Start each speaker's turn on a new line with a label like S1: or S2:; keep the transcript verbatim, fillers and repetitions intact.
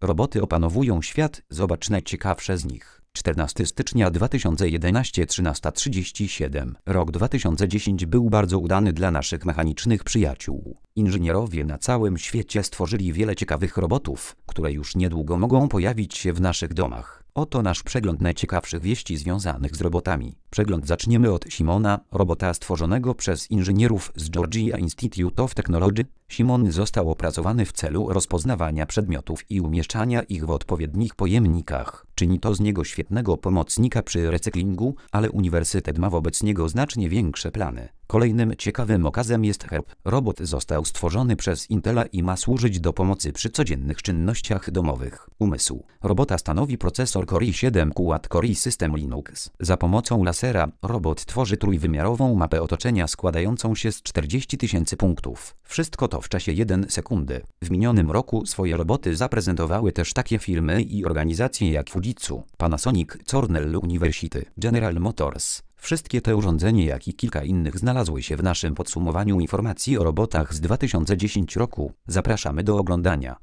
S1: Roboty opanowują świat, zobacz najciekawsze z nich. czternastego stycznia dwa tysiące jedenastego, trzynasta trzydzieści siedem. Rok dwa tysiące dziesiąty był bardzo udany dla naszych mechanicznych przyjaciół. Inżynierowie na całym świecie stworzyli wiele ciekawych robotów, które już niedługo mogą pojawić się w naszych domach. Oto nasz przegląd najciekawszych wieści związanych z robotami. Przegląd zaczniemy od Simona, robota stworzonego przez inżynierów z Georgia Institute of Technology. Simon został opracowany w celu rozpoznawania przedmiotów i umieszczania ich w odpowiednich pojemnikach. Czyni to z niego świetnego pomocnika przy recyklingu, ale uniwersytet ma wobec niego znacznie większe plany. Kolejnym ciekawym okazem jest Herb. Robot został stworzony przez Intela i ma służyć do pomocy przy codziennych czynnościach domowych. Umysł robota stanowi procesor Core i siedem Quad-Core i system Linux. Za pomocą lasera robot tworzy trójwymiarową mapę otoczenia składającą się z czterdziestu tysięcy punktów. Wszystko to w czasie jednej sekundy. W minionym roku swoje roboty zaprezentowały też takie firmy i organizacje jak Fujitsu, Panasonic, Cornell University, General Motors. Wszystkie te urządzenia, jak i kilka innych znalazły się w naszym podsumowaniu informacji o robotach z dwa tysiące dziesiątego roku. Zapraszamy do oglądania.